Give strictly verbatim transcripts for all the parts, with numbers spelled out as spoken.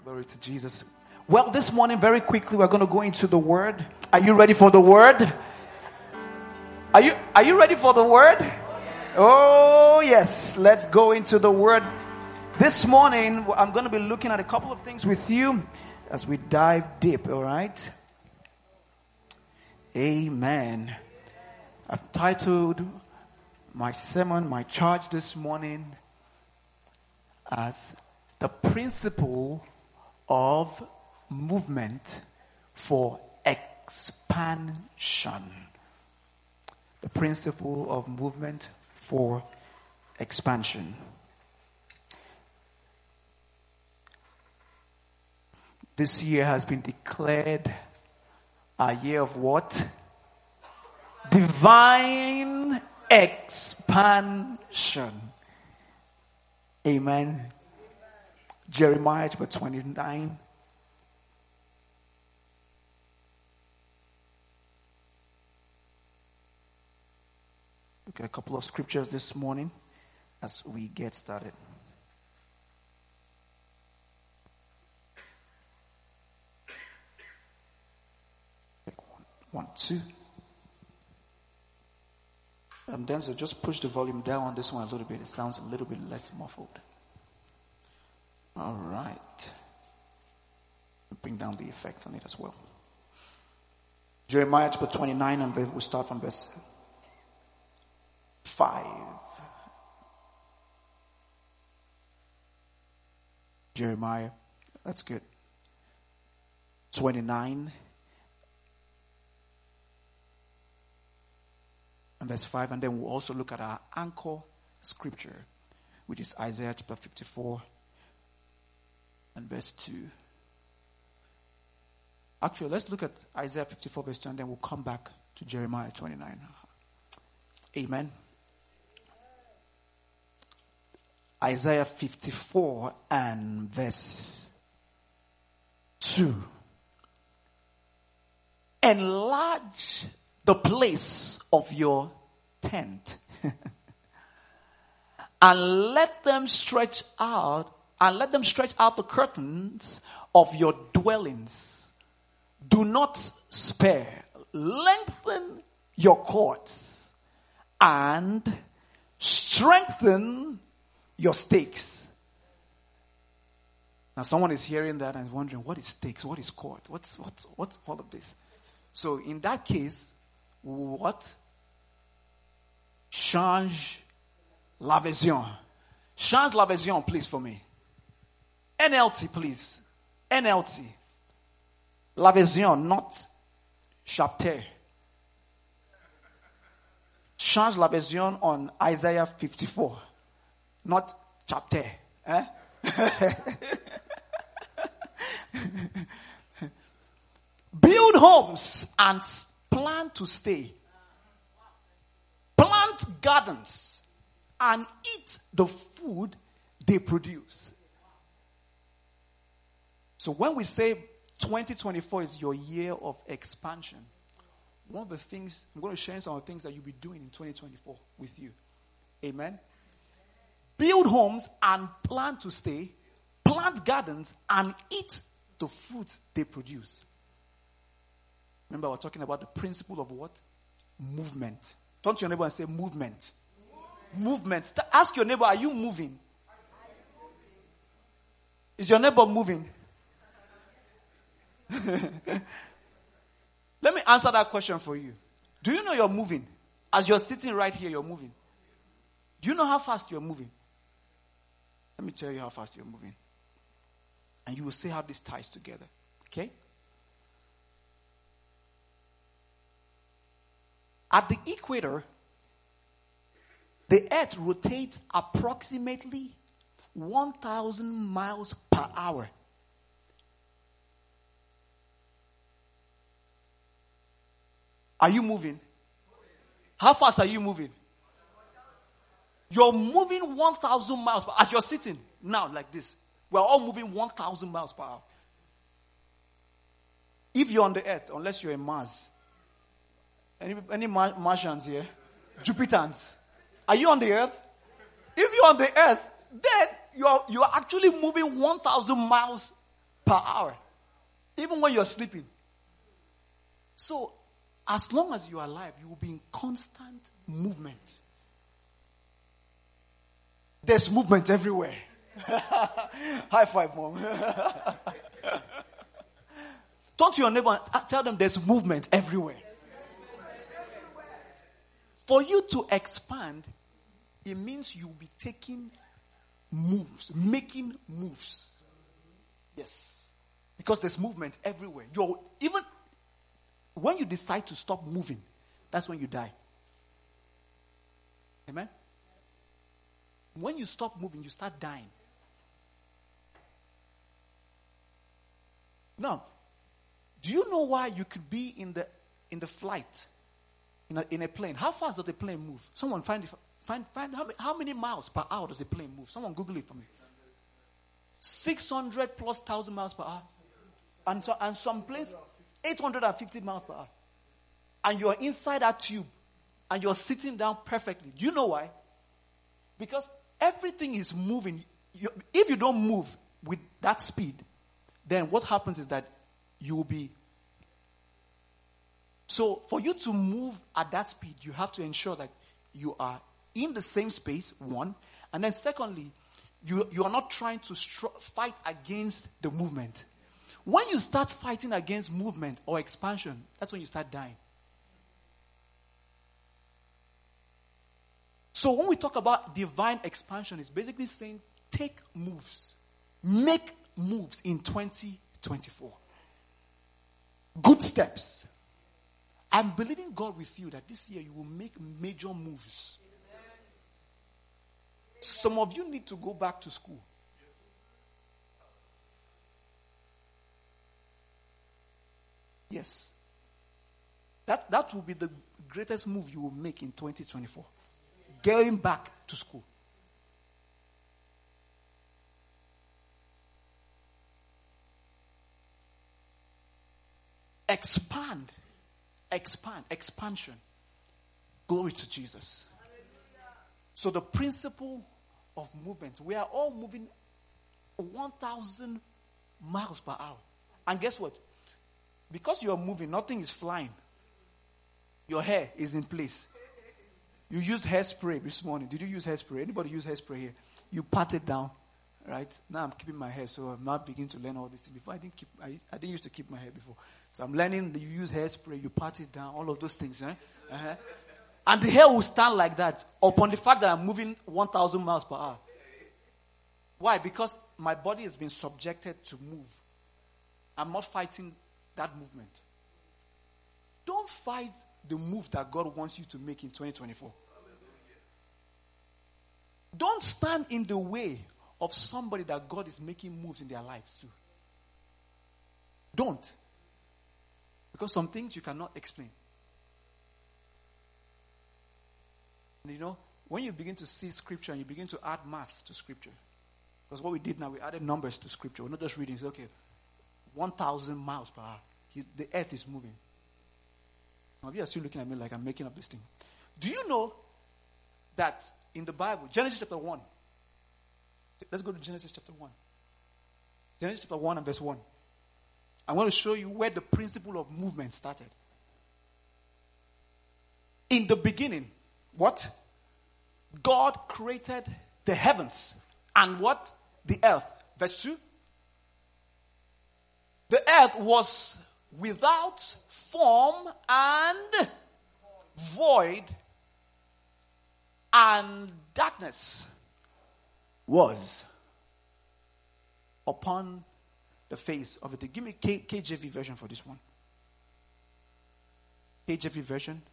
Glory to Jesus. Well, this morning, very quickly, we're going to go into the Word. Are you ready for the Word? Are you, are you ready for the Word? Oh, yes. Let's go into the Word. This morning, I'm going to be looking at a couple of things with you as we dive deep, all right? Amen. I've titled my sermon, my charge this morning as the principle of movement for expansion. The principle of movement for expansion. This year has been declared a year of what? Divine expansion. Amen. Jeremiah chapter twenty-nine. Look at a couple of scriptures this morning as we get started. One, two. Um, then so just push the volume down on this one a little bit. It sounds a little bit less muffled. All right. Bring down the effect on it as well. Jeremiah chapter twenty-nine, and we'll start from verse five. Jeremiah, that's good. twenty-nine and verse five, and then we'll also look at our anchor scripture, which is Isaiah chapter fifty-four and verse two. Actually, let's look at Isaiah fifty-four verse two, and then we'll come back to Jeremiah twenty-nine. Amen. Isaiah fifty-four and verse two. Enlarge the place of your tent and let them stretch out and let them stretch out the curtains of your dwellings. Do not spare. Lengthen your cords and strengthen your stakes. Now someone is hearing that and is wondering, what is stakes? What is cords? What's, what's, what's all of this? So in that case, what? Change la vision. Change la vision, please, for me. N L T, please. N L T. La vision, not chapter. Change la vision on Isaiah fifty-four, not chapter. Eh? Build homes and plan to stay. Plant gardens and eat the food they produce. So when we say twenty twenty-four is your year of expansion, one of the things, I'm going to share some of the things that you'll be doing in twenty twenty-four with you. Amen. Build homes and plan to stay. Plant gardens and eat the fruit they produce. Remember, we're talking about the principle of what? Movement. Turn to your neighbor and say movement. Movement. Movement. Ask your neighbor, are you moving? Is your neighbor moving? Let me answer that question for you. Do you know you're moving? As you're sitting right here, you're moving. Do you know how fast you're moving? Let me tell you how fast you're moving. And you will see how this ties together. Okay? At the equator, the earth rotates approximately one thousand miles per hour. Are you moving? How fast are you moving? You're moving one thousand miles per hour. As you're sitting now like this, we're all moving one thousand miles per hour. If you're on the earth, unless you're in Mars, any, any Mar- Martians here? Jupiters. Are you on the earth? If you're on the earth, then you're, you're actually moving one thousand miles per hour. Even when you're sleeping. So, as long as you are alive, you will be in constant movement. There's movement everywhere. High five, Mom. Turn to your neighbor and tell them there's movement everywhere. For you to expand, it means you'll be taking moves, making moves. Yes. Because there's movement everywhere. You're even when you decide to stop moving, that's when you die. Amen? When you stop moving, you start dying. Now, do you know why you could be in the in the flight, in a, in a plane? How fast does the plane move? Someone find it, find find how many, how many miles per hour does the plane move? Someone Google it for me. Six hundred plus thousand miles per hour, and so, and some planes eight hundred and fifty miles per hour, and you're inside that tube, and you're sitting down perfectly. Do you know why? Because everything is moving. You, if you don't move with that speed, then what happens is that you will be. So for you to move at that speed, you have to ensure that you are in the same space, one. And then secondly, you, you are not trying to str- fight against the movement. When you start fighting against movement or expansion, that's when you start dying. So when we talk about divine expansion, it's basically saying take moves. Make moves in twenty twenty-four. Good steps. I'm believing God with you that this year you will make major moves. Some of you need to go back to school. Yes. That, that will be the greatest move you will make in twenty twenty-four. Going back to school. Expand. Expand. Expansion. Glory to Jesus. So the principle of movement, we are all moving one thousand miles per hour. And guess what? Because you are moving, nothing is flying. Your hair is in place. You used hairspray this morning. Did you use hairspray? Anybody use hairspray here? You pat it down, right? Now I'm keeping my hair, so I'm now beginning to learn all these things. Before I didn't keep, I, I didn't used to keep my hair before. So I'm learning that you use hairspray, you pat it down, all of those things. Eh? Uh-huh. And the hair will stand like that upon the fact that I'm moving one thousand miles per hour. Why? Because my body has been subjected to move. I'm not fighting that movement. Don't fight the move that God wants you to make in twenty twenty-four. Don't stand in the way of somebody that God is making moves in their lives too. Don't. Because some things you cannot explain. And you know, when you begin to see scripture and you begin to add math to scripture, because what we did now, we added numbers to scripture. We're not just reading. It's okay, one thousand miles per hour. He, the earth is moving. Some of you are still looking at me like I'm making up this thing. Do you know that in the Bible, Genesis chapter one, let's go to Genesis chapter one. Genesis chapter one and verse one. I want to show you where the principle of movement started. In the beginning, what? God created the heavens and what? The earth. Verse two. The earth was without form and void, and darkness was upon the face of it. Give me K- KJV version for this one. K J V version.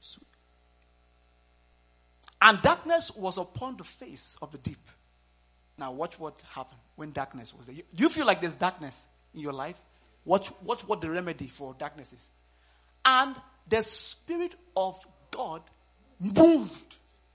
And darkness was upon the face of the deep. Now watch what happened when darkness was there. Do you feel like there's darkness in your life? Watch, watch what the remedy for darkness is. And the Spirit of God moved.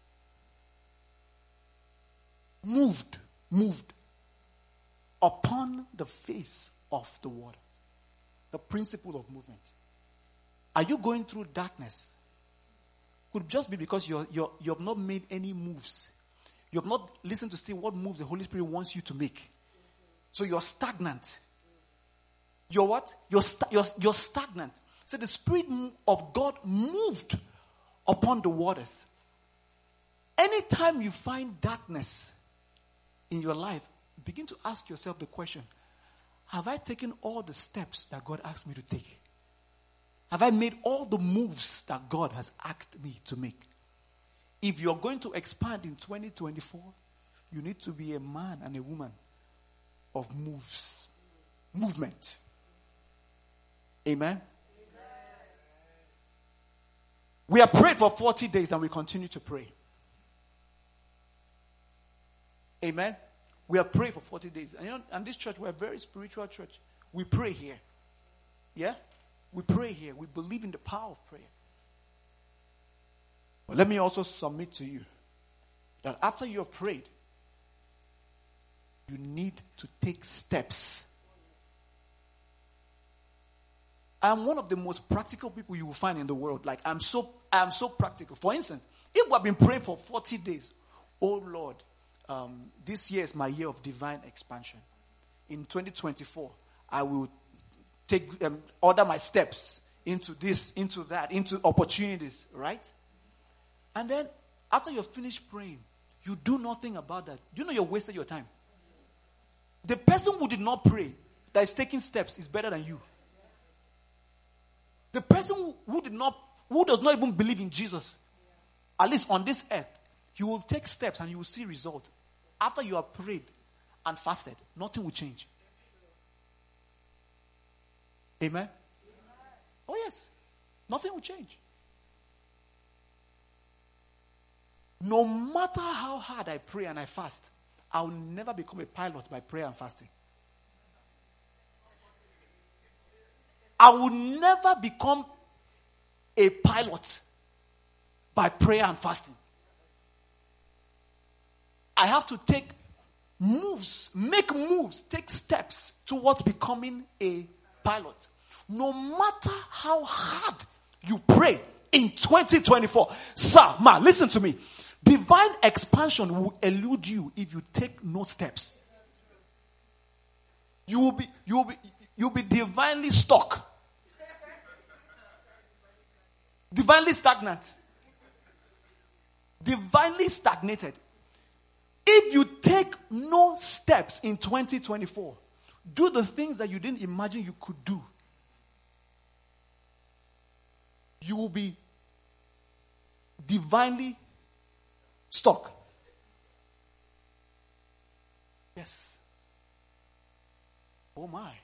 Moved. Moved. Upon the face of the water. The principle of movement. Are you going through darkness? Could just be because you're, you're, you have not made any moves. You have not listened to see what moves the Holy Spirit wants you to make. So you're stagnant. you're what? You're, sta- you're, you're stagnant. So the Spirit of God moved upon the waters. Anytime you find darkness in your life, begin to ask yourself the question, have I taken all the steps that God asked me to take? Have I made all the moves that God has asked me to make? If you're going to expand in twenty twenty-four, you need to be a man and a woman of moves. Movement. Amen? Amen. We have prayed for forty days and we continue to pray. Amen? We have prayed for forty days. And you know, and this church, we're a very spiritual church. We pray here. Yeah? We pray here. We believe in the power of prayer. But let me also submit to you that after you have prayed, you need to take steps. I'm one of the most practical people you will find in the world. Like, I'm so, I'm so practical. For instance, if we have been praying for forty days, oh Lord, um, this year is my year of divine expansion. In twenty twenty-four, I will take, um, order my steps into this, into that, into opportunities, right? And then, after you've finished praying, you do nothing about that. You know you're wasting your time. The person who did not pray, that is taking steps, is better than you. The person who, who did not, who does not even believe in Jesus, at least on this earth, you will take steps and you will see results. After you have prayed and fasted, nothing will change. Amen? Oh yes. Nothing will change. No matter how hard I pray and I fast, I will never become a pilot by prayer and fasting. I will never become a pilot by prayer and fasting. I have to take moves, make moves, take steps towards becoming a pilot. No matter how hard you pray in twenty twenty-four. Sir, ma, listen to me. Divine expansion will elude you if you take no steps. You will be, you will be, you'll be divinely stuck. Divinely stagnant. Divinely stagnated. If you take no steps in twenty twenty-four, do the things that you didn't imagine you could do, you will be divinely stuck. Yes. Oh my.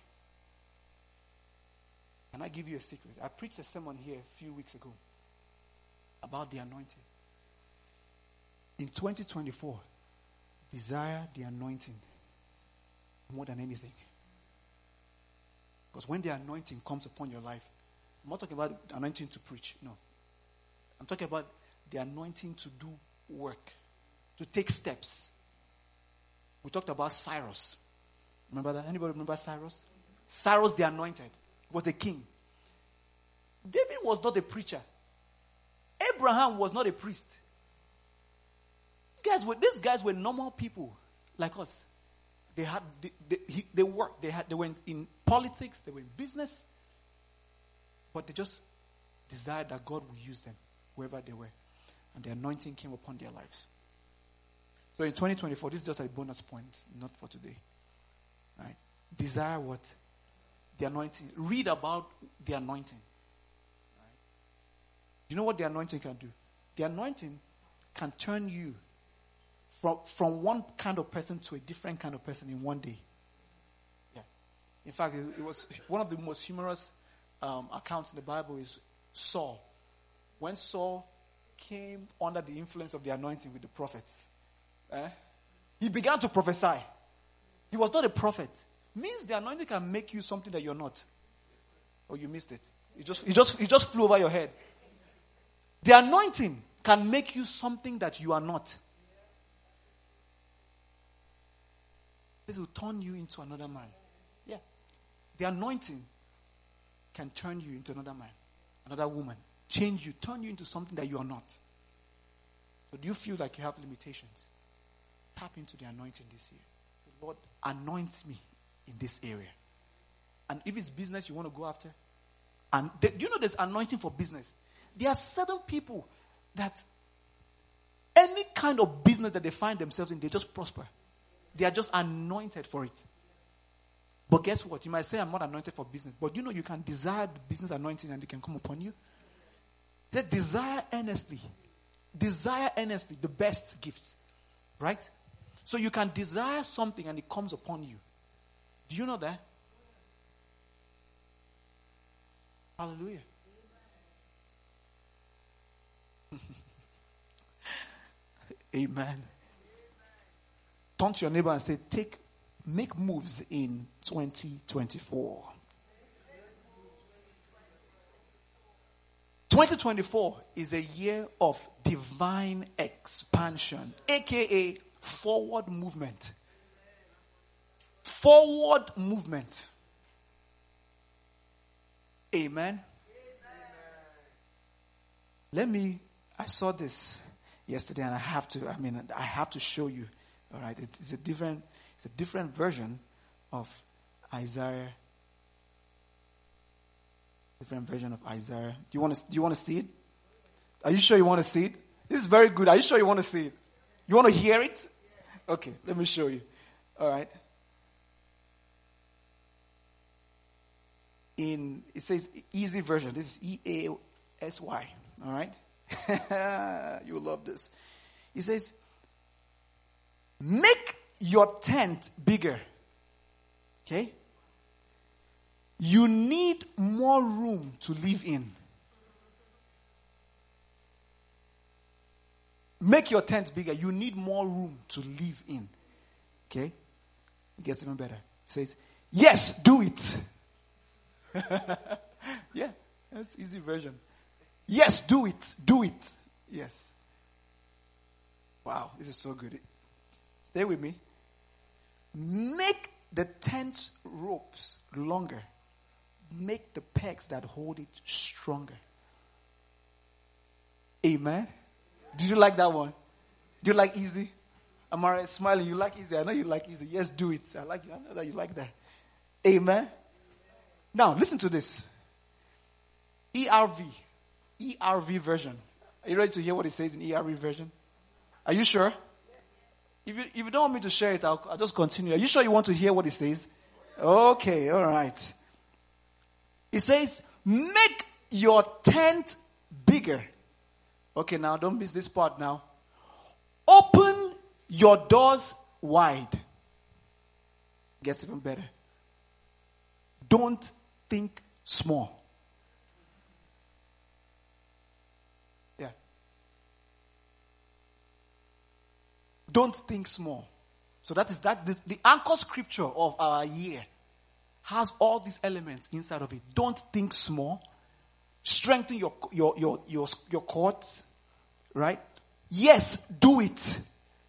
Can I give you a secret? I preached a sermon here a few weeks ago about the anointing. In twenty twenty-four, desire the anointing more than anything. Because when the anointing comes upon your life, I'm not talking about the anointing to preach, no. I'm talking about the anointing to do work, to take steps. We talked about Cyrus. Remember that? Anybody remember Cyrus? Cyrus the anointed was a king. David was not a preacher. Abraham was not a priest. These guys were, these guys were normal people like us. They had, they, they, he, they worked. They had, they were in, in politics. They were in business. But they just desired that God would use them wherever they were. And the anointing came upon their lives. So in twenty twenty-four, this is just a bonus point, not for today. Right? Desire what? The anointing. Read about the anointing. Right? You know what the anointing can do? The anointing can turn you from, from one kind of person to a different kind of person in one day. Yeah. In fact, it, it was one of the most humorous um, accounts in the Bible is Saul. When Saul came under the influence of the anointing with the prophets, eh, he began to prophesy. He was not a prophet. Means the anointing can make you something that you're not. Or you missed it. It just, it just, it just flew over your head. The anointing can make you something that you are not. This will turn you into another man. Yeah. The anointing can turn you into another man, another woman. Change you, turn you into something that you are not. So do you feel like you have limitations? Tap into the anointing this year. Say, Lord, anoint me in this area. And if it's business you want to go after, and they, do you know there's anointing for business? There are certain people that any kind of business that they find themselves in, they just prosper. They are just anointed for it. But guess what? You might say, I'm not anointed for business. But you know you can desire the business anointing and it can come upon you. They desire earnestly. Desire earnestly the best gifts. Right? So you can desire something and it comes upon you. Do you know that? Hallelujah. Amen. Turn to your neighbor and say, take, make moves in twenty twenty-four. twenty twenty-four is a year of divine expansion, aka forward movement. Forward movement. Amen. Amen. Let me, I saw this yesterday and I have to, I mean, I have to show you. All right. It's a different, it's a different version of Isaiah. Different version of Isaiah. Do you want to, do you want to see it? Are you sure you want to see it? This is very good. Are you sure you want to see it? You want to hear it? Okay. Let me show you. All right. In, it says easy version. This is E A S Y. All right. You will love this. It says, make your tent bigger. Okay. You need more room to live in. Make your tent bigger. You need more room to live in. Okay. It gets even better. It says, yes, do it. Yeah, that's easy version. Yes, do it. Do it. Yes. Wow, this is so good. Stay with me. Make the tent ropes longer. Make the pegs that hold it stronger. Amen. Did you like that one? Do you like easy? Am I right? Smiling. You like easy. I know you like easy. Yes, do it. I like you. I know that you like that. Amen. Now, listen to this. E R V. E R V version. Are you ready to hear what it says in E R V version? Are you sure? If you, if you don't want me to share it, I'll, I'll just continue. Are you sure you want to hear what it says? Okay, all right. It says, make your tent bigger. Okay, now don't miss this part now. Open your doors wide. Gets even better. Don't think small. Yeah. Don't think small. So that is that the, the anchor scripture of our year has all these elements inside of it. Don't think small. Strengthen your your your your, your courts. Right? Yes, do it.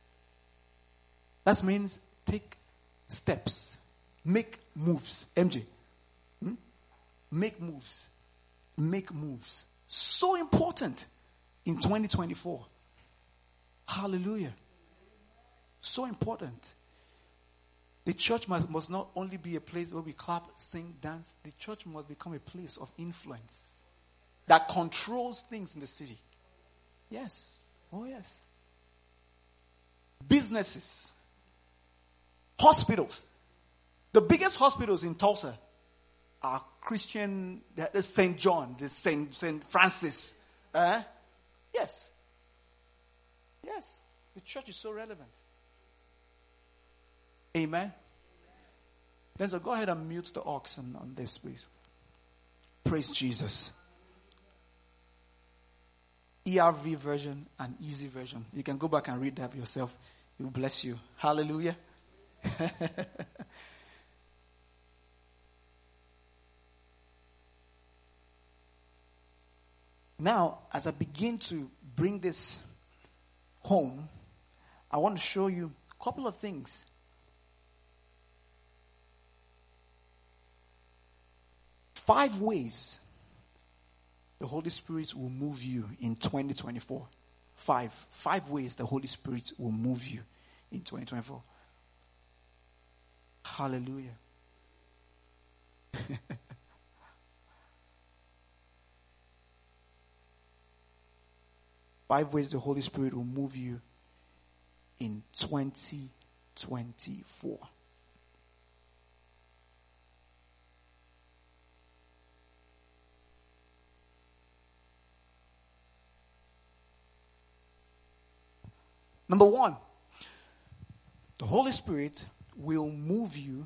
That means take steps. Make moves. M J. Hmm? Make moves. Make moves. So important in twenty twenty-four. Hallelujah. So important. The church must, must not only be a place where we clap, sing, dance. The church must become a place of influence that controls things in the city. Yes. Oh, yes. Businesses. Hospitals. The biggest hospitals in Tulsa are Christian, the Saint John, the Saint Saint Francis. Uh, yes. Yes. The church is so relevant. Amen. Then so go ahead and mute the aux on, on this, please. Praise Jesus. E R V version and easy version. You can go back and read that yourself. It will bless you. Hallelujah. Now, as I begin to bring this home, I want to show you a couple of things. Five ways the Holy Spirit will move you in twenty twenty-four. Five. Five ways the Holy Spirit will move you in twenty twenty-four. Hallelujah. Five ways the Holy Spirit will move you in twenty twenty-four. Number one, the Holy Spirit will move you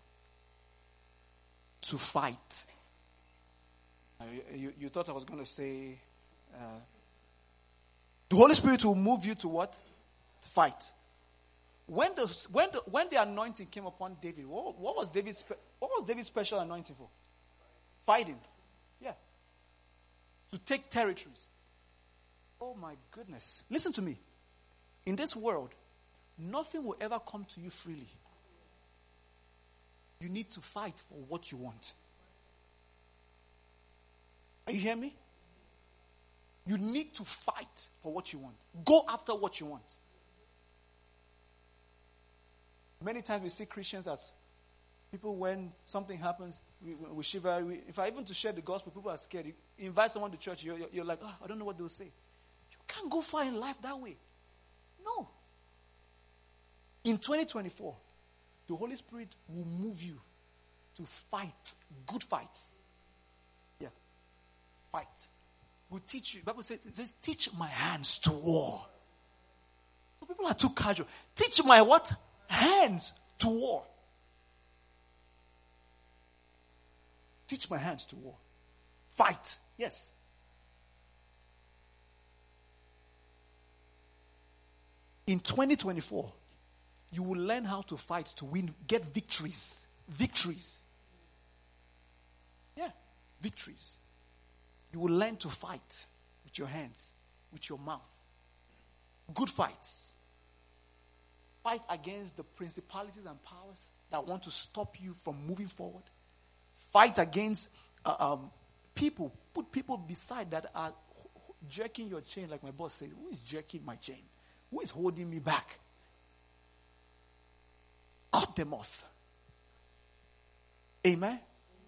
to fight. Uh, you, you thought I was going to say, uh, the Holy Spirit will move you to what? Fight. When the when the when the anointing came upon David, what, what was David's spe- what was David's special anointing for? Fighting. Yeah. To take territories. Oh my goodness. Listen to me. In this world, nothing will ever come to you freely. You need to fight for what you want. Are you hearing me? You need to fight for what you want. Go after what you want. Many times we see Christians as people, when something happens, we, we shiver. We, if I even to share the gospel, people are scared. You invite someone to church, you're, you're, you're like, oh, I don't know what they'll say. You can't go far in life that way. No. In twenty twenty-four, the Holy Spirit will move you to fight good fights. Yeah. Fight. Will teach you. The Bible says, it says, teach my hands to war. So people are too casual. Teach my what? Hands to war. Teach my hands to war. Fight. Yes. In twenty twenty-four, you will learn how to fight to win, get victories. Victories. Yeah, victories. You will learn to fight with your hands, with your mouth. Good fights. Fight against the principalities and powers that want to stop you from moving forward. Fight against uh, um, people. Put people beside that are jerking your chain, like my boss says. Who is jerking my chain? Who is holding me back? Cut them off. Amen?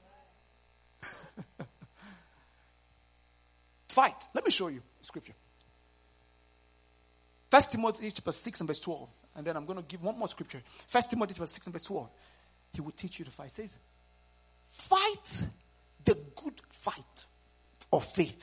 Fight. Let me show you scripture. First Timothy chapter six and verse twelve. And then I'm going to give one more scripture. First Timothy chapter six and verse twelve. He will teach you to fight. It says, fight the good fight of faith.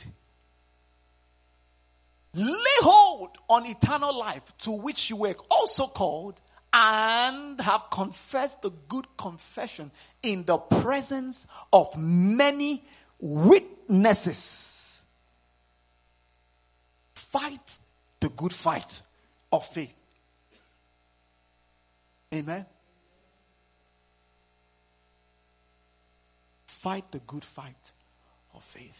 Lay hold on eternal life, to which you were also called, and have confessed the good confession in the presence of many witnesses. Fight the good fight of faith. Amen. Fight the good fight of faith.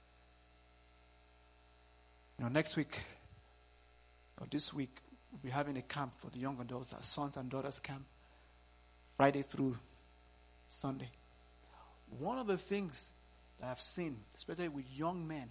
You know, next week, or this week, we'll be having a camp for the young adults, our sons and daughters camp, Friday through Sunday. One of the things that I've seen, especially with young men,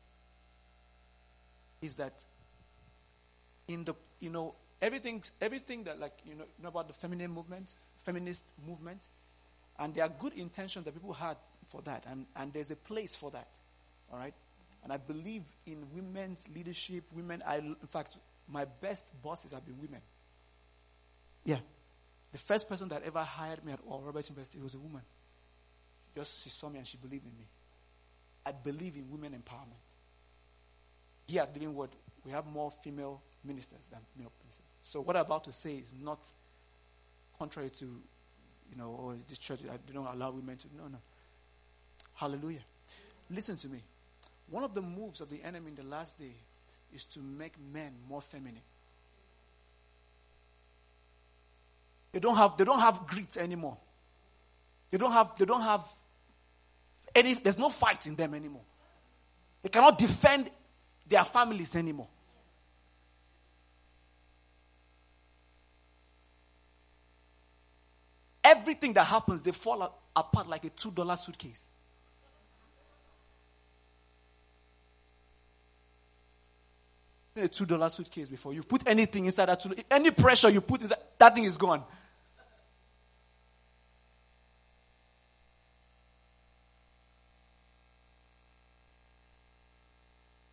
is that in the, you know, everything, everything that, like, you know, you know about the feminine movement, feminist movement, and there are good intentions that people had for that, and, and there's a place for that, all right? And I believe in women's leadership, women, I, in fact, my best bosses have been women. Yeah. The first person that ever hired me at Oral Roberts University was a woman. Just, she saw me and she believed in me. I believe in women empowerment. Here at Living Word, we have more female ministers than male ministers. So what I'm about to say is not contrary to, you know, or this church, they don't allow women to, no, no. Hallelujah. Listen to me. One of the moves of the enemy in the last day is to make men more feminine. They don't have, they don't have grit anymore. They don't have, they don't have any, there's no fight in them anymore. They cannot defend their families anymore. Everything that happens, they fall apart like a two dollar suitcase. A two dollar suitcase before you put anything inside that two, any pressure you put inside, that thing is gone.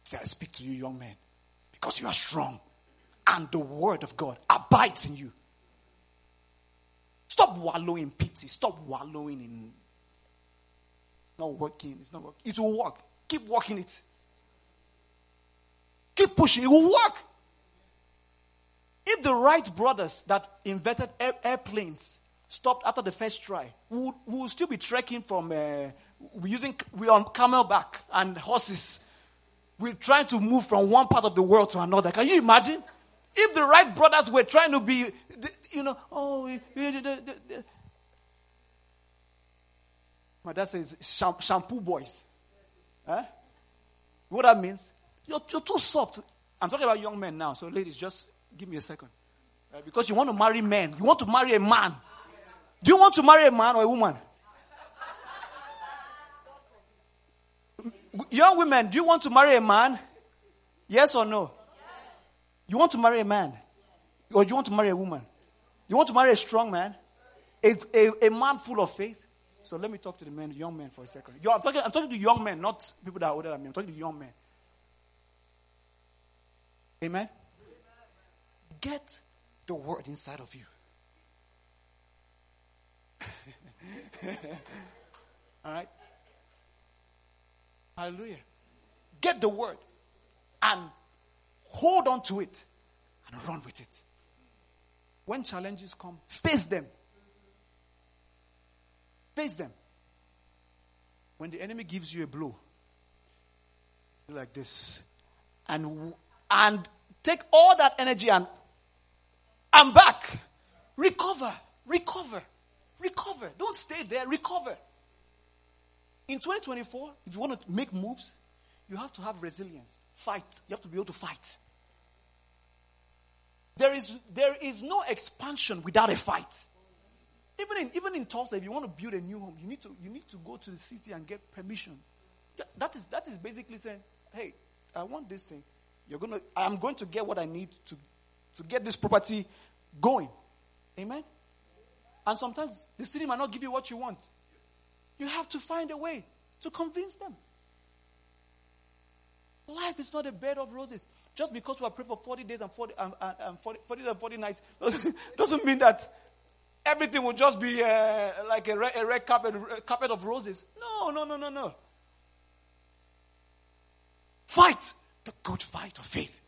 Say, I speak to you, young men, because you are strong. And the word of God abides in you. Stop wallowing in pity. Stop wallowing in not working. It's not working. It will work. Keep working it. Keep pushing. It will work. If the Wright brothers that invented air, airplanes stopped after the first try, we would, we would still be trekking from, uh, we're using, we're on camelback and horses. We're trying to move from one part of the world to another. Can you imagine? If the Wright brothers were trying to be, you know, oh, my dad says shampoo boys. Huh? What that means? You're, you're too soft. I'm talking about young men now, so ladies, just give me a second. Uh, because you want to marry men. You want to marry a man. Do you want to marry a man or a woman? Young women, do you want to marry a man? Yes or no? You want to marry a man? Or do you want to marry a woman? You want to marry a strong man? A, a, a man full of faith? So let me talk to the men, young men for a second. Yo, I'm talking, I'm talking to young men, not people that are older than me. I'm talking to young men. Amen? Get the word inside of you. All right? Hallelujah. Get the word and hold on to it and run with it. When challenges come, face them. Face them. When the enemy gives you a blow, like this, and and take all that energy and and back, recover, recover, recover. Don't stay there. Recover. In twenty twenty-four, if you want to make moves, you have to have resilience. Fight. You have to be able to fight. There is there is no expansion without a fight. Even in even in Tulsa, if you want to build a new home, you need to you need to go to the city and get permission. That, that is that is basically saying, hey, I want this thing. You're gonna I'm going to get what I need to to get this property going. Amen. And sometimes the city might not give you what you want. You have to find a way to convince them. Life is not a bed of roses. Just because we are praying for forty days and forty, um, um, forty, forty days and forty nights doesn't mean that everything will just be uh, like a red, a red carpet, a carpet of roses. No, no, no, no, no. Fight the good fight of faith.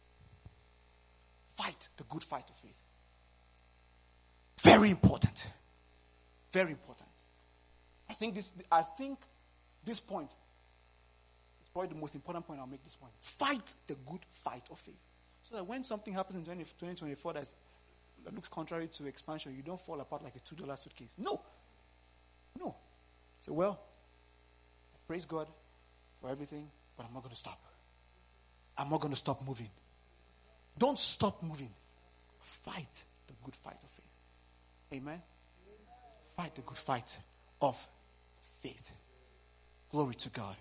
Fight the good fight of faith. Very important. Very important. I think this. I think this point is probably the most important point. I'll make this point. Fight the good fight of faith, so that when something happens in twenty twenty-four that's, that looks contrary to expansion, you don't fall apart like a two dollar suitcase. No, no. So well, praise God for everything, but I'm not going to stop. I'm not going to stop moving. Don't stop moving. Fight the good fight of faith. Amen. Fight the good fight of faith. Glory to God.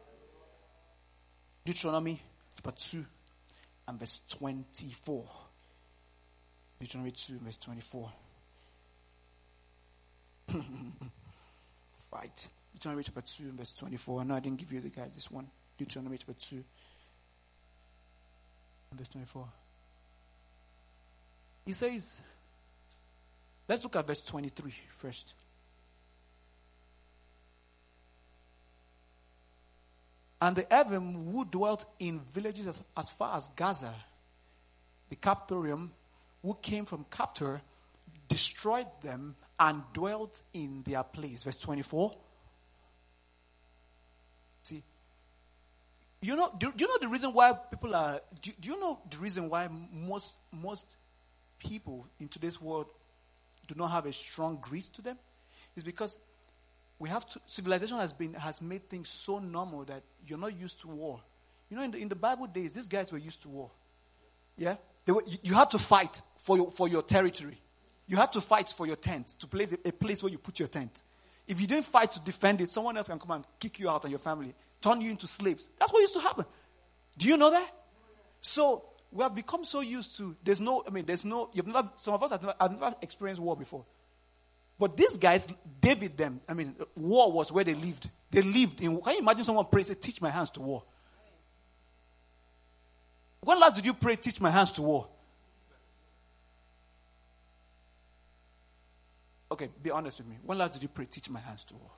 Deuteronomy chapter two and verse twenty-four. Deuteronomy two verse twenty-four. Fight. Deuteronomy chapter two and verse twenty-four. No, I didn't give you the guys this one. Deuteronomy chapter two and verse twenty-four. He says, let's look at verse twenty-three first. And the Ephraim who dwelt in villages as, as far as Gaza, the Captorium, who came from Captor, destroyed them and dwelt in their place. Verse twenty-four. See, you know, do, do you know the reason why people are? Do, do you know the reason why most most people in today's world do not have a strong grit to them? It's because we have to, civilization has been has made things so normal that you're not used to war. You know, in the in the Bible days, these guys were used to war. Yeah, they were, you, you had to fight for your for your territory. You had to fight for your tent, to place a, a place where you put your tent. If you didn't fight to defend it, someone else can come and kick you out and your family, turn you into slaves. That's what used to happen. Do you know that? So we have become so used to. There's no. I mean, there's no. You've never. Some of us have never, have never experienced war before. But these guys, David, them, I mean, war was where they lived. They lived in, can you imagine someone pray, say, teach my hands to war? When last did you pray, teach my hands to war? Okay, be honest with me. When last did you pray, teach my hands to war?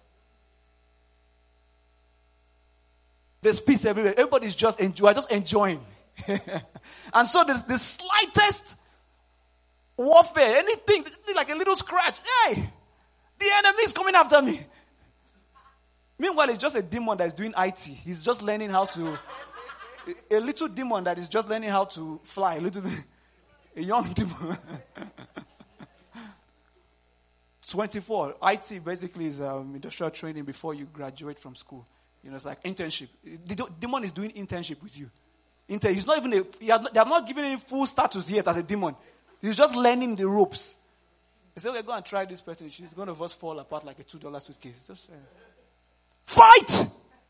There's peace everywhere. Everybody's just enjoy, just enjoying. And so there's the slightest warfare, anything, like a little scratch. Hey, the enemy is coming after me. Meanwhile, it's just a demon that is doing I T. He's just learning how to, a, a little demon that is just learning how to fly. A little bit, a young demon. twenty-four, I T basically is um, industrial training before you graduate from school. You know, it's like internship. The demon is doing internship with you. Inter- he's not even a, he has not, they have not given him full status yet as a demon. He's just learning the ropes. They say, okay, go and try this person. She's going to just fall apart like a two dollar suitcase. Just uh, fight!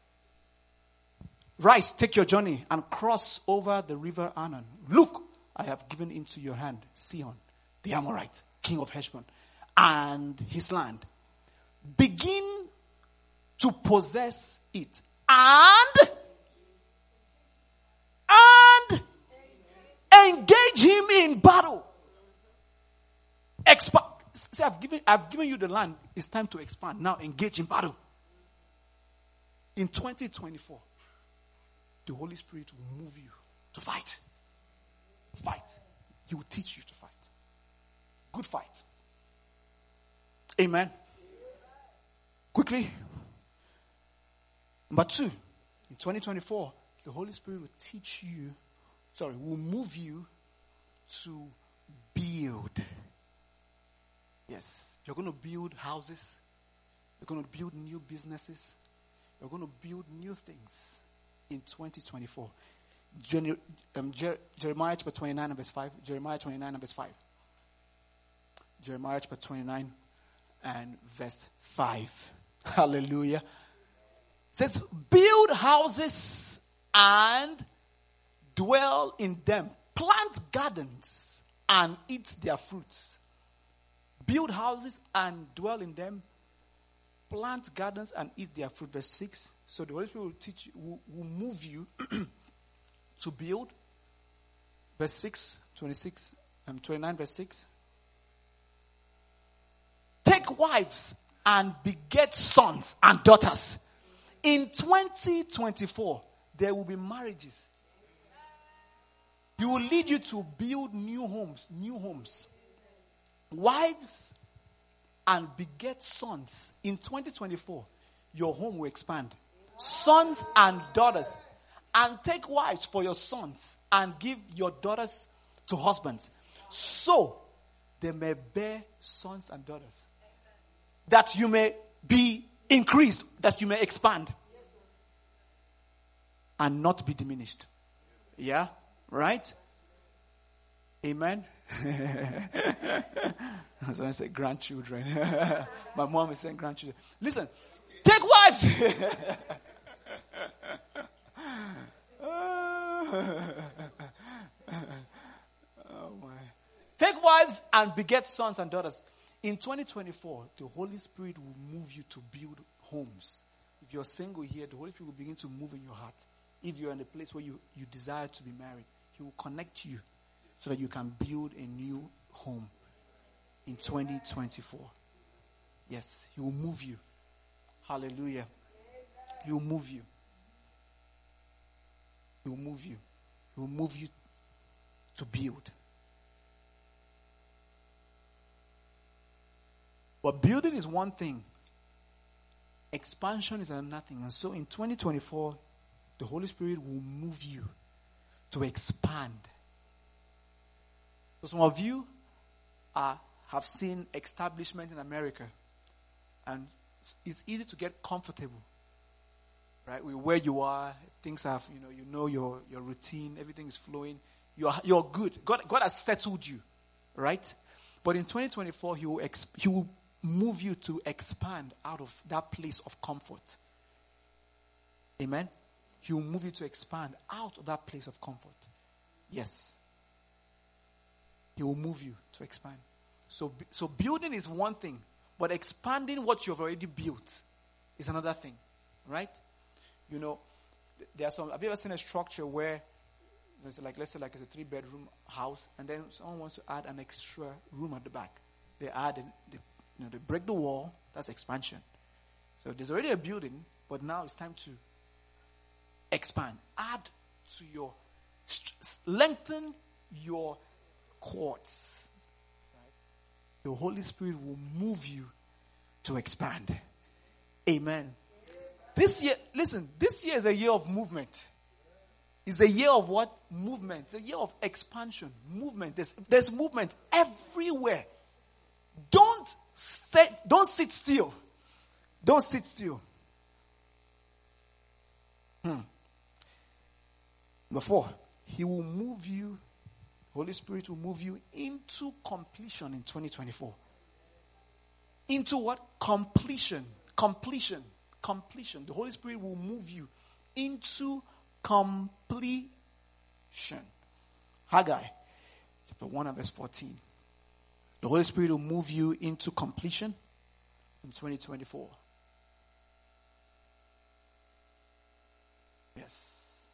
Rise, take your journey and cross over the river Arnon. Look, I have given into your hand Sihon, the Amorite, king of Heshbon, and his land. Begin to possess it. And, and engage him in battle. Expand. See, I've given, I've given you the land. It's time to expand. Now engage in battle. In twenty twenty-four, the Holy Spirit will move you to fight. Fight. He will teach you to fight. Good fight. Amen. Quickly. Number two, in twenty twenty-four, the Holy Spirit will teach you, sorry, will move you to build. Yes, you're going to build houses. You're going to build new businesses. You're going to build new things in twenty twenty-four. Gen- um, Jer- Jeremiah chapter twenty-nine and verse five. Jeremiah twenty-nine and verse five. Jeremiah chapter twenty-nine and verse five. Hallelujah. It says, build houses and dwell in them. Plant gardens and eat their fruits. Build houses and dwell in them. Plant gardens and eat their fruit. Verse six. So the Holy Spirit will teach you, will, will move you to build. Verse six, twenty-six, um, twenty-nine, verse six. Take wives and beget sons and daughters. In twenty twenty-four, there will be marriages. He will lead you to build new homes, new homes. Wives and beget sons. In twenty twenty-four, your home will expand. Sons and daughters. And take wives for your sons and give your daughters to husbands. So they may bear sons and daughters. That you may be increased, that you may expand. And not be diminished. Yeah? Right? Amen? Someone said grandchildren. My mom is saying grandchildren. Listen, take wives. Oh my. Take wives and beget sons and daughters. In twenty twenty-four, the Holy Spirit will move you to build homes. If you're single here, the Holy Spirit will begin to move in your heart. If you're in a place where you, you desire to be married, He will connect you so that you can build a new home in twenty twenty-four. Yes, He will move you. Hallelujah. He will move you. He will move you. He will move you to build. But building is one thing. Expansion is another thing. And so in twenty twenty-four, the Holy Spirit will move you to expand. So some of you are, have seen establishment in America. And it's easy to get comfortable. Right? Where you are, things have, you know, you know your, your routine, everything is flowing. You're, you're good. God, God has settled you. Right? But in twenty twenty-four, He will, exp- he will move you to expand out of that place of comfort. Amen? He will move you to expand out of that place of comfort. Yes. He will move you to expand. So, so building is one thing, but expanding what you've already built is another thing. Right? You know, there are some, have you ever seen a structure where Let's say like, let's say like it's a three-bedroom house, and then someone wants to add an extra room at the back. They add, they, you know, they break the wall. That's expansion. So there's already a building, but now it's time to expand. Add to your, lengthen your cords. Right? The Holy Spirit will move you to expand. Amen. This year, listen, this year is a year of movement. It's a year of what? Movement. It's a year of expansion. Movement. There's, there's movement everywhere. Don't sit, don't sit still. Don't sit still. Hmm. Number four, He will move you, Holy Spirit will move you into completion in twenty twenty-four. Into what? Completion. Completion. Completion. The Holy Spirit will move you into completion. Haggai, chapter one and verse fourteen. The Holy Spirit will move you into completion in twenty twenty-four. Yes.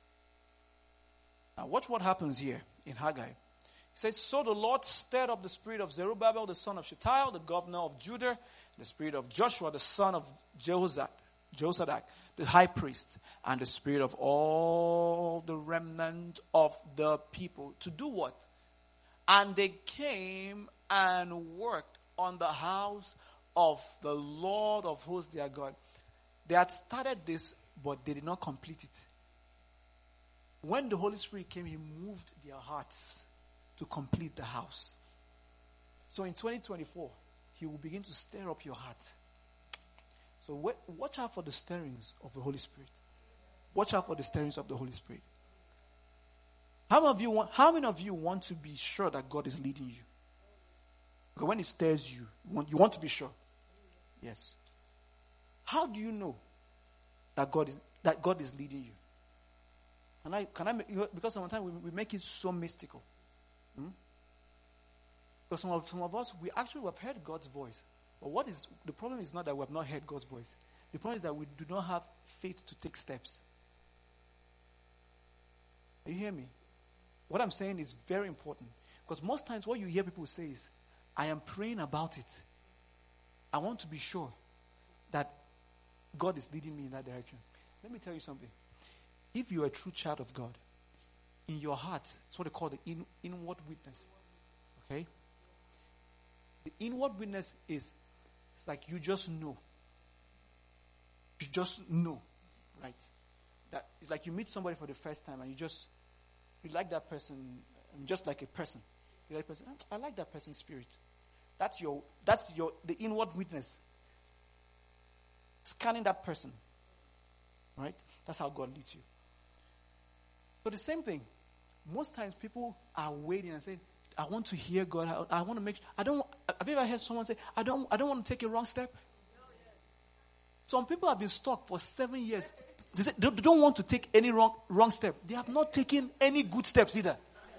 Now watch what happens here in Haggai. It says, so the Lord stirred up the spirit of Zerubbabel, the son of Shealtiel, the governor of Judah, the spirit of Joshua, the son of Jehozadak, Jehozadak, the high priest, and the spirit of all the remnant of the people. To do what? And they came and worked on the house of the Lord of hosts their God. They had started this, but they did not complete it. When the Holy Spirit came, He moved their hearts to complete the house. So in twenty twenty-four, He will begin to stir up your heart. So w- watch out for the stirrings of the Holy Spirit. Watch out for the stirrings of the Holy Spirit. How many of you want, how many of you want to be sure that God is leading you? Because when He stirs you, you want, you want to be sure. Yes. How do you know that God is that God is leading you? Can I can I make, because sometimes we, we make it so mystical. Hmm? Because some of some of us we actually have heard God's voice. But what is the problem is not that we have not heard God's voice. The problem is that we do not have faith to take steps. Are you hearing me? What I'm saying is very important. Because most times what you hear people say is, I am praying about it. I want to be sure that God is leading me in that direction. Let me tell you something. If you are a true child of God, in your heart, it's what they call the in, inward witness. Okay? The inward witness is, it's like you just know. You just know, right? That it's like you meet somebody for the first time and you just, you like that person, just like a person. You like person, I like that person's spirit. That's your, that's your, the inward witness. Scanning that person. Right? That's how God leads you. So the same thing. Most times people are waiting and saying, I want to hear God. I, I want to make, I don't, have you ever heard someone say, I don't, I don't want to take a wrong step? Some people have been stuck for seven years. They, say, they don't want to take any wrong, wrong step. They have not taken any good steps either.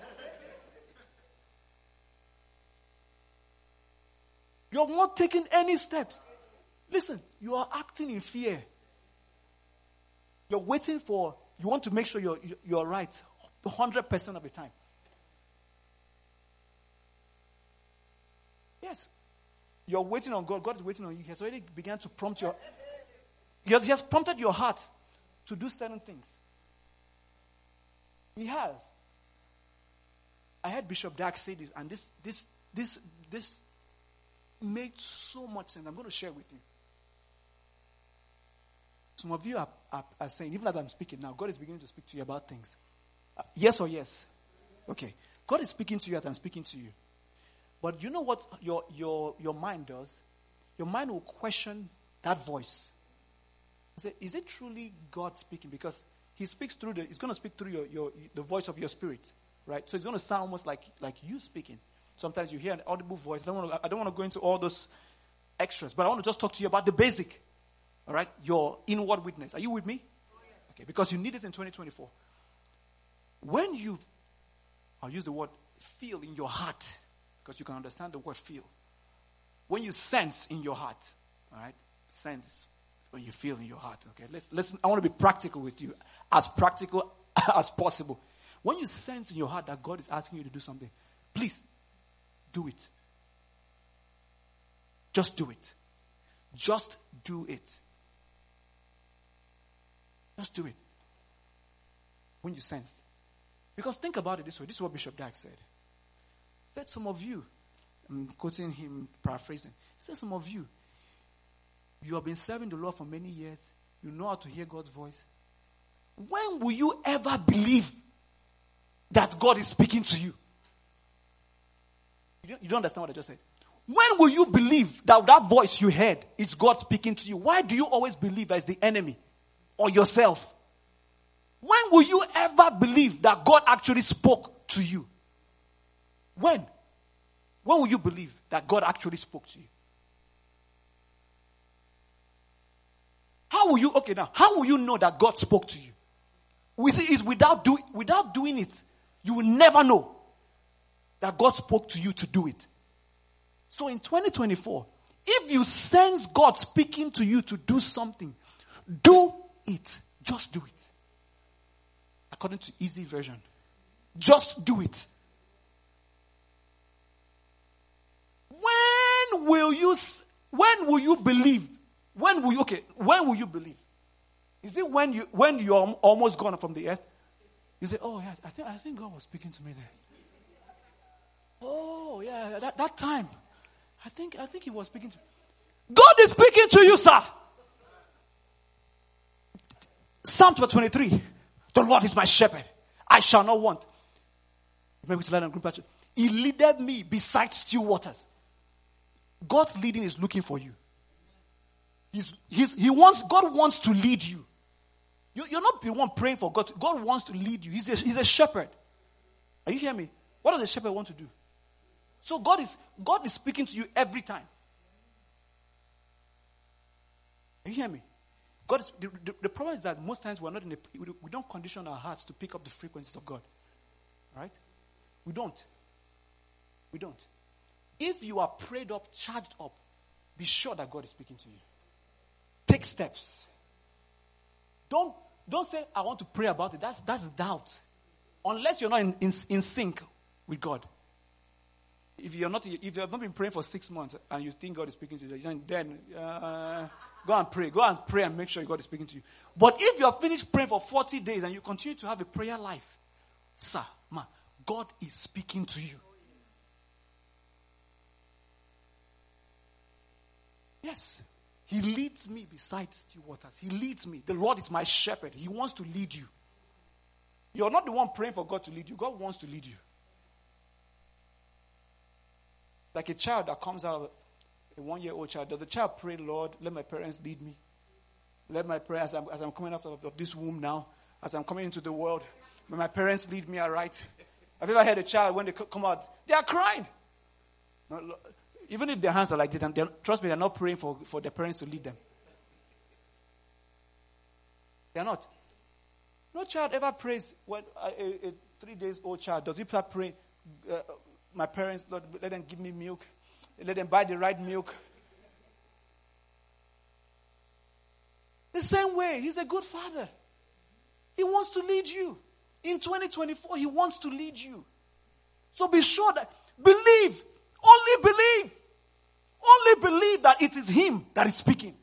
You have not taken any steps. Listen, you are acting in fear. You're waiting for, you want to make sure you're, you're right one hundred percent of the time. Yes. You're waiting on God. God is waiting on you. He has already begun to prompt your, he has, he has prompted your heart to do certain things. He has. I heard Bishop Dag say this, and this, this, this, this made so much sense. I'm going to share with you. Some of you are, are, are saying, even as I'm speaking now, God is beginning to speak to you about things. Uh, yes or yes? Okay. God is speaking to you as I'm speaking to you. But you know what your, your, your mind does? Your mind will question that voice. Say, is it truly God speaking? Because He speaks through the, He's going to speak through your, your, the voice of your spirit. Right? So it's going to sound almost like, like you speaking. Sometimes you hear an audible voice. I don't want to, I don't want to go into all those extras, but I want to just talk to you about the basic. All right? Your inward witness. Are you with me? Okay, because you need this in twenty twenty-four. When you, I'll use the word feel in your heart, because you can understand the word feel. When you sense in your heart, all right? Sense when you feel in your heart. Okay, let's let's. I want to be practical with you, as practical as possible. When you sense in your heart that God is asking you to do something, please do it. Just do it. Just do it. Just do it. When you sense. Because think about it this way. This is what Bishop Dag said. He said some of you, I'm quoting him, paraphrasing. He said some of you, you have been serving the Lord for many years. You know how to hear God's voice. When will you ever believe that God is speaking to you? You don't, you don't understand what I just said. When will you believe that that voice you heard is God speaking to you? Why do you always believe that it's the enemy or yourself? When will you ever believe that God actually spoke to you? When? When will you believe that God actually spoke to you? How will you, okay now, how will you know that God spoke to you? We see is without doing, without doing it, you will never know that God spoke to you to do it. So in twenty twenty-four, if you sense God speaking to you to do something, do it. Just do it. According to Easy Version. Just do it. When will you, when will you believe? When will you, okay, when will you believe? Is it when you, when you're almost gone from the earth? You say, oh yes, I think, I think God was speaking to me there. Oh yeah, that, that time. I think, I think he was speaking to me. God is speaking to you, sir. Psalm twenty-three. The Lord is my shepherd. I shall not want. Maybe to lie on green pasture. He leadeth me beside still waters. God's leading is looking for you. He's, he's, he wants, God wants to lead you. you. You're not the one praying for God. God wants to lead you. He's a, he's a shepherd. Are you hearing me? What does a shepherd want to do? So God is, God is speaking to you every time. Are you hearing me? God is, the, the, the problem is that most times we're not in a, we, we don't condition our hearts to pick up the frequencies of God. Right? We don't. We don't. If you are prayed up, charged up, be sure that God is speaking to you. Take steps. Don't, don't say, I want to pray about it. That's, that's doubt. Unless you're not in, in, in sync with God. If you're not, if you have not been praying for six months and you think God is speaking to you, then uh, go and pray. Go and pray and make sure God is speaking to you. But if you have finished praying for forty days and you continue to have a prayer life, sir, ma, God is speaking to you. Yes. He leads me beside still waters. He leads me. The Lord is my shepherd. He wants to lead you. You're not the one praying for God to lead you. God wants to lead you. Like a child that comes out of a one-year-old child. Does the child pray, Lord, let my parents lead me? Let my parents, as I'm, as I'm coming out of, of this womb now, as I'm coming into the world, may my parents lead me aright? Have you ever heard a child, when they come out, they are crying? No, even if their hands are like this, and trust me, they're not praying for, for their parents to lead them. They're not. No child ever prays, when a, a, a three days old child, does he start praying, uh, my parents, Lord, let them give me milk. Let them buy the right milk. The same way, he's a good father. He wants to lead you. In twenty twenty-four, he wants to lead you. So be sure that, believe, only believe. Only believe that it is him that is speaking.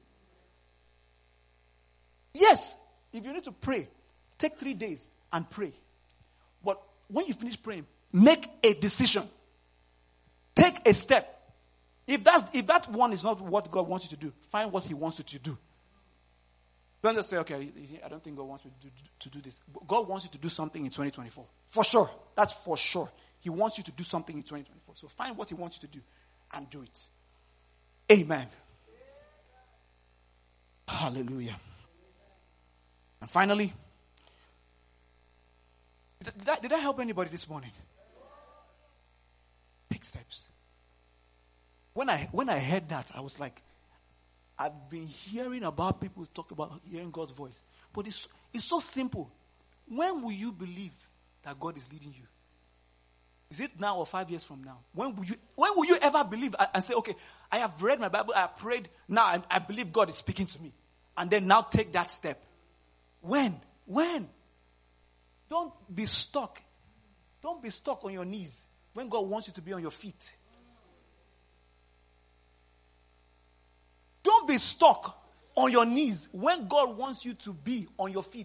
Yes, if you need to pray, take three days and pray. But when you finish praying, make a decision. Take a step. If that's if that one is not what God wants you to do, find what he wants you to do. Don't just say, okay, I don't think God wants me to do, to do this. God wants you to do something in twenty twenty-four. For sure. That's for sure. He wants you to do something in twenty twenty-four. So find what he wants you to do and do it. Amen. Hallelujah. And finally, did I, did I help anybody this morning? Take steps. When I when I heard that, I was like, I've been hearing about people talk about hearing God's voice. But it's, it's so simple. When will you believe that God is leading you? Is it now or five years from now? When will you, when will you ever believe and say, okay, I have read my Bible, I have prayed, now I, I believe God is speaking to me. And then now take that step. When? When? Don't be stuck Don't be stuck on your knees when God wants you to be on your feet. Don't be stuck on your knees when God wants you to be on your feet.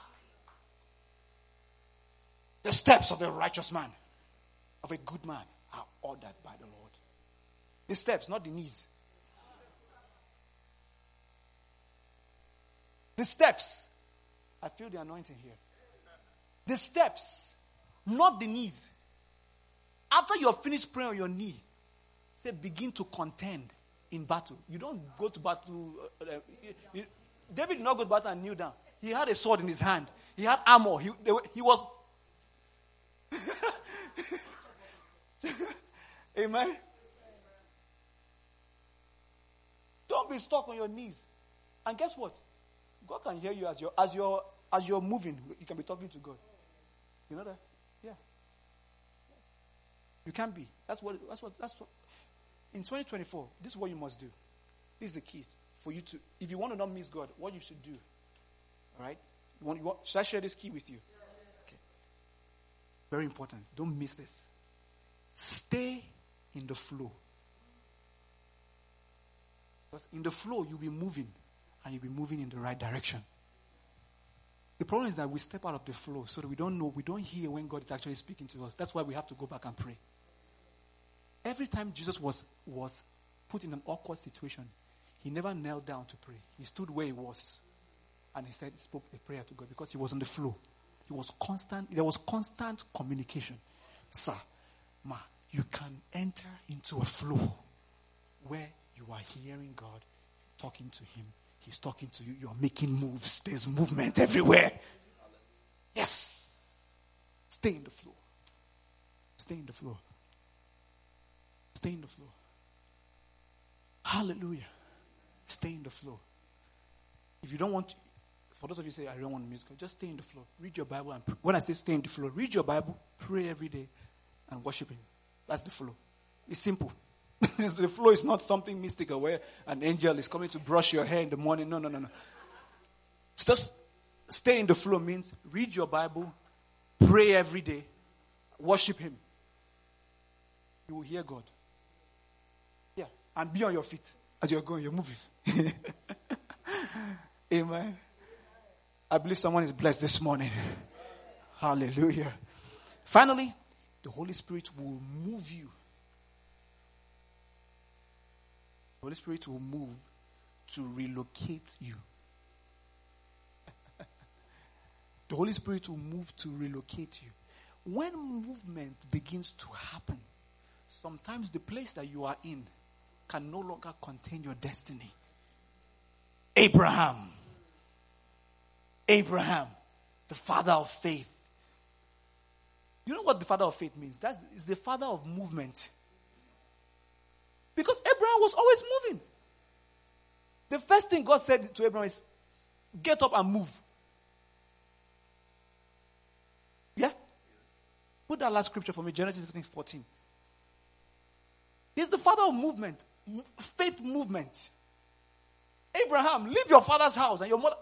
The steps of the righteous man, of a good man, are ordered by the Lord. The steps, not the knees. The steps. I feel the anointing here. The steps, not the knees. After you have finished praying on your knee, say begin to contend in battle. You don't go to battle. Uh, uh, you, David did not go to battle and kneel down. He had a sword in his hand. He had armor. He, they, he was... Amen. Don't be stuck on your knees. And guess what? God can hear you as you're as you're as you're moving. You can be talking to God. You know that? Yeah. Yes. You can be. That's what. That's what. That's what. In twenty twenty-four, this is what you must do. This is the key for you to. If you want to not miss God, what you should do. All right. You want, you want, should I share this key with you? Okay. Very important. Don't miss this. Stay in the flow. Because in the flow, you'll be moving. And you'll be moving in the right direction. The problem is that we step out of the flow so that we don't know, we don't hear when God is actually speaking to us. That's why we have to go back and pray. Every time Jesus was, was put in an awkward situation, he never knelt down to pray. He stood where he was. And he said, he spoke a prayer to God because he was on the flow. He was constant, there was constant communication. Sir, ma, you can enter into a flow where you are hearing God, talking to him. He's talking to you. You are making moves. There's movement everywhere. Yes. Stay in the flow. Stay in the flow. Stay in the flow. Hallelujah. Stay in the flow. If you don't want, to, for those of you who say, I don't want music, just stay in the flow. Read your Bible. And pray. When I say stay in the flow, read your Bible, pray every day, and worship him. That's the flow. It's simple. The flow is not something mystical where an angel is coming to brush your hair in the morning. No, no, no, no. It's just stay in the flow means read your Bible, pray every day, worship him. You will hear God. Yeah. And be on your feet as you're going, you're moving. Amen. I believe someone is blessed this morning. Hallelujah. Finally, the Holy Spirit will move you. The Holy Spirit will move to relocate you. The Holy Spirit will move to relocate you. When movement begins to happen, sometimes the place that you are in can no longer contain your destiny. Abraham. Abraham, the father of faith. You know what the father of faith means? That is the father of movement. Because Abraham was always moving. The first thing God said to Abraham is, get up and move. Yeah? Put that last scripture for me, Genesis fifteen fourteen. He's the father of movement. Faith movement. Abraham, leave your father's house and your mother.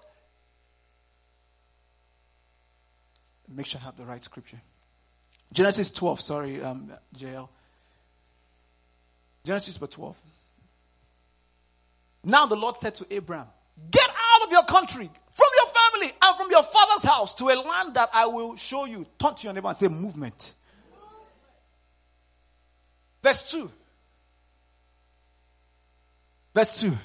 Make sure I have the right scripture. Genesis twelve, sorry, um, J L. Genesis twelve. Now the Lord said to Abraham, get out of your country, from your family, and from your father's house to a land that I will show you. Turn to your neighbor and say movement. Verse two. Verse two.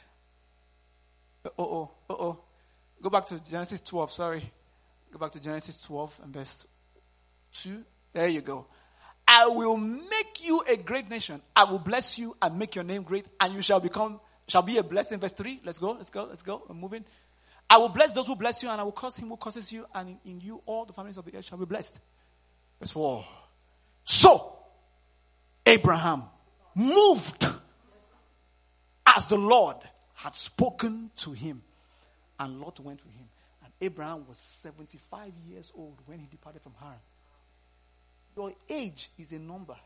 Uh-oh, uh-oh. Go back to Genesis twelve, sorry. Go back to Genesis twelve and verse two. There you go. I will make you a great nation. I will bless you and make your name great, and you shall become, shall be a blessing. Verse three. Let's go, let's go, let's go. I'm moving. I will bless those who bless you, and I will curse him who curses you, and in, in you all the families of the earth shall be blessed. Verse four. So, Abraham moved as the Lord had spoken to him, and Lot went with him. And Abraham was seventy-five years old when he departed from Haran. Your age is a number.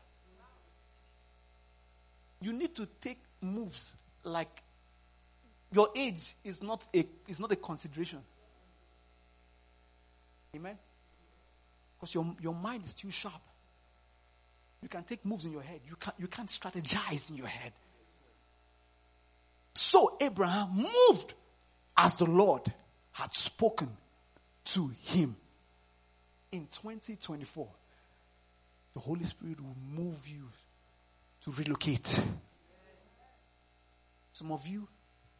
You need to take moves like your age is not a is not a consideration. Amen. Because your, your mind is too sharp. You can take moves in your head. You can't, you can't strategize in your head. So Abraham moved as the Lord had spoken to him. In twenty twenty-four, the Holy Spirit will move you to relocate. Some of you,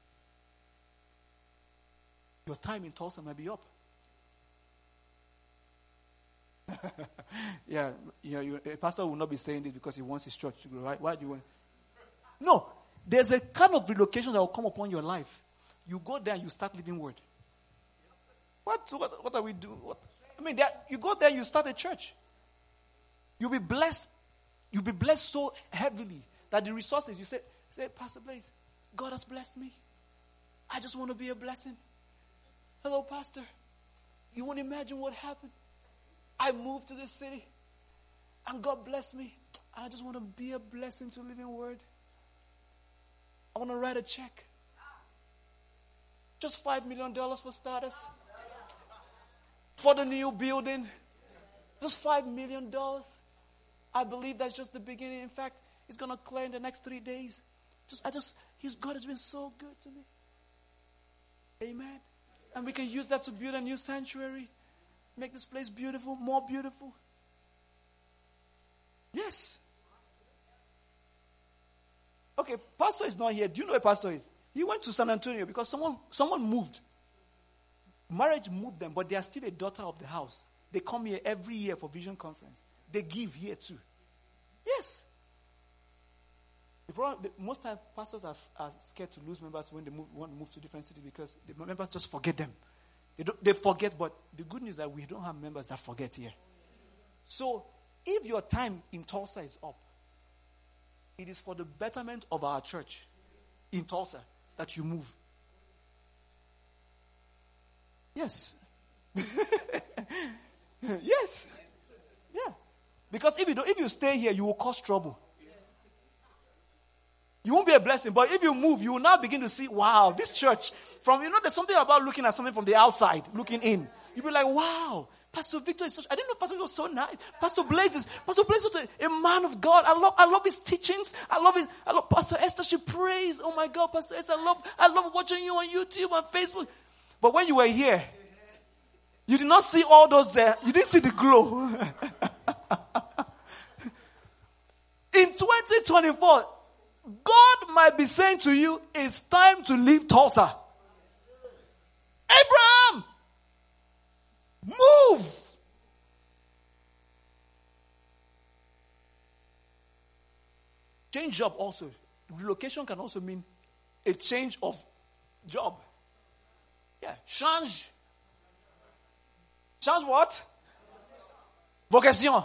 your time in Tulsa might be up. yeah, yeah. You, a pastor will not be saying this because he wants his church to grow. Right? Why do you want? No, there's a kind of relocation that will come upon your life. You go there and you start living word. What? What, what are we doing? What? I mean, that, you go there, you start a church. You'll be blessed. You'll be blessed so heavily that the resources, you say, say, Pastor Blaze, God has blessed me. I just want to be a blessing. Hello, Pastor. You won't imagine what happened. I moved to this city and God blessed me. I just want to be a blessing to Living Word. I want to write a check. Just five million dollars for starters. For the new building. Just five million dollars. I believe that's just the beginning. In fact, it's going to clear in the next three days. Just, I just, His God has been so good to me. Amen. And we can use that to build a new sanctuary. Make this place beautiful, more beautiful. Yes. Okay, pastor is not here. Do you know where pastor is? He went to San Antonio because someone someone moved. Marriage moved them, but they are still a daughter of the house. They come here every year for Vision Conference. They give here too. Yes. The problem, the, most times pastors are, are scared to lose members when they move, want to move to different cities because the members just forget them. They, don't, they forget, but the good news is that we don't have members that forget here. So, if your time in Tulsa is up, it is for the betterment of our church in Tulsa that you move. Yes. Yes. Yeah. Because if you don't, if you stay here, you will cause trouble. You won't be a blessing, but if you move, you will now begin to see, wow, this church, from, you know, there's something about looking at something from the outside, looking in. You'll be like, wow, Pastor Victor is such, I didn't know Pastor Victor was so nice. Pastor Blaze is, Pastor Blaze is such a, a man of God. I love, I love his teachings. I love his, I love Pastor Esther, she prays. Oh my God, Pastor Esther, I love, I love watching you on YouTube and Facebook. But when you were here, you did not see all those there. You didn't see the glow. In twenty twenty-four, God might be saying to you, it's time to leave Tulsa. Abraham, move. Change job also. Relocation can also mean a change of job. Yeah, change. Change what? Vocation.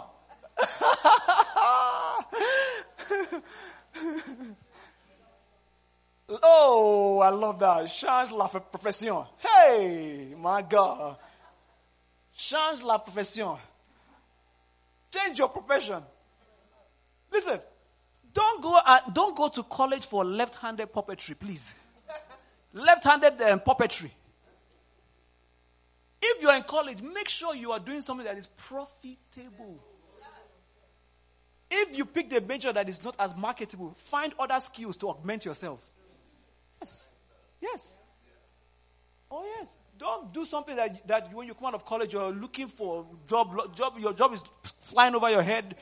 Oh, I love that. Change la profession. Hey, my God. Change la profession. Change your profession. Listen, don't go uh, don't go to college for left-handed puppetry, please. Left-handed um, puppetry. If you are in college, make sure you are doing something that is profitable. If you pick the major that is not as marketable, find other skills to augment yourself. Yes. Yes. Oh, yes. Don't do something that, that when you come out of college, you're looking for a job, job, your job is flying over your head.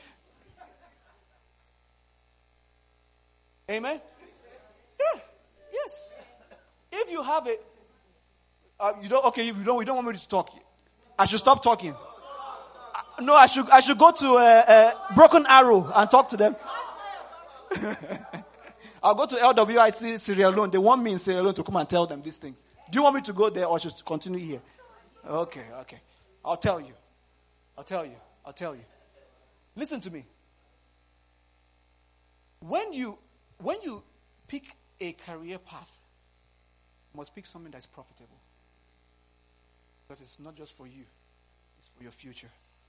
Amen? Yeah. Yes. If you have a, uh, you don't, okay, you don't, you don't want me to talk. I should stop talking. Uh, no, I should, I should go to uh, uh, Broken Arrow and talk to them. I'll go to L W I C Sierra Leone. They want me in Sierra Leone to come and tell them these things. Do you want me to go there or should continue here? Okay, okay. I'll tell you. I'll tell you. I'll tell you. Listen to me. When you, when you pick a career path, you must pick something that's profitable. Because it's not just for you. It's for your future.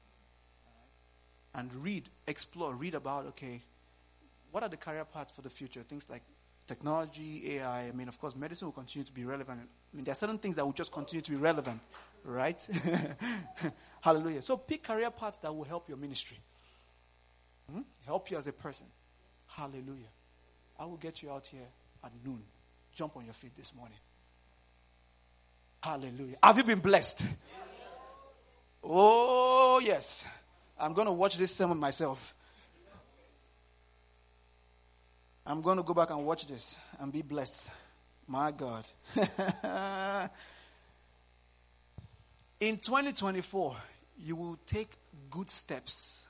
And read, explore, read about, okay, what are the career paths for the future? Things like technology, A I. I mean, of course, medicine will continue to be relevant. I mean, there are certain things that will just continue to be relevant. Right? Hallelujah. So pick career paths that will help your ministry. Hmm? Help you as a person. Hallelujah. I will get you out here at noon. Jump on your feet this morning. Hallelujah. Have you been blessed? Yes. Oh, yes. I'm going to watch this sermon myself. I'm going to go back and watch this and be blessed. My God. In twenty twenty-four, you will take good steps.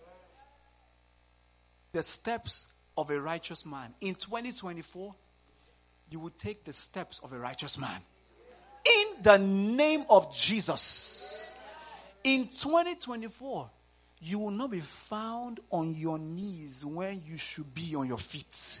The steps of a righteous man. In twenty twenty-four, you will take the steps of a righteous man. In the name of Jesus. In twenty twenty-four, you will not be found on your knees when you should be on your feet.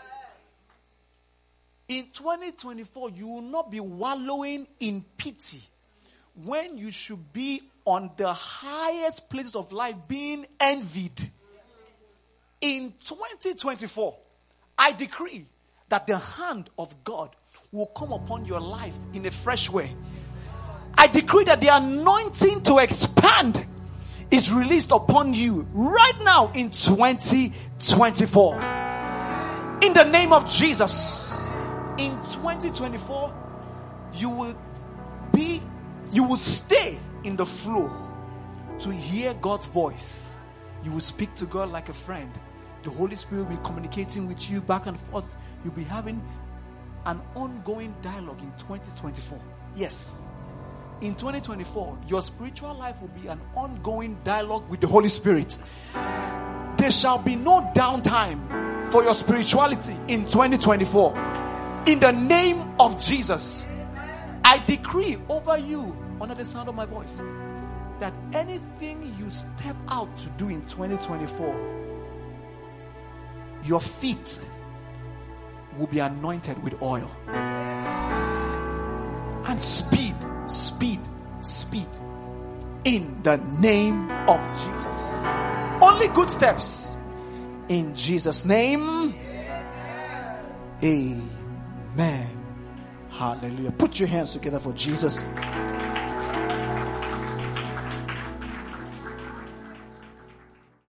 In twenty twenty-four, you will not be wallowing in pity when you should be on the highest places of life being envied. In twenty twenty-four, I decree that the hand of God will come upon your life in a fresh way. I decree that the anointing to expand is released upon you right now in twenty twenty-four. In the name of Jesus. In twenty twenty-four, you will be, you will stay in the flow to hear God's voice. You will speak to God like a friend. The Holy Spirit will be communicating with you back and forth. You'll be having an ongoing dialogue in twenty twenty-four. Yes. In twenty twenty-four, your spiritual life will be an ongoing dialogue with the Holy Spirit. There shall be no downtime for your spirituality in twenty twenty-four. In the name of Jesus, I decree over you, under the sound of my voice, that anything you step out to do in twenty twenty-four, your feet will be anointed with oil. And speed, speed, speed. In the name of Jesus. Only good steps. In Jesus' name. Amen. Hallelujah. Put your hands together for Jesus.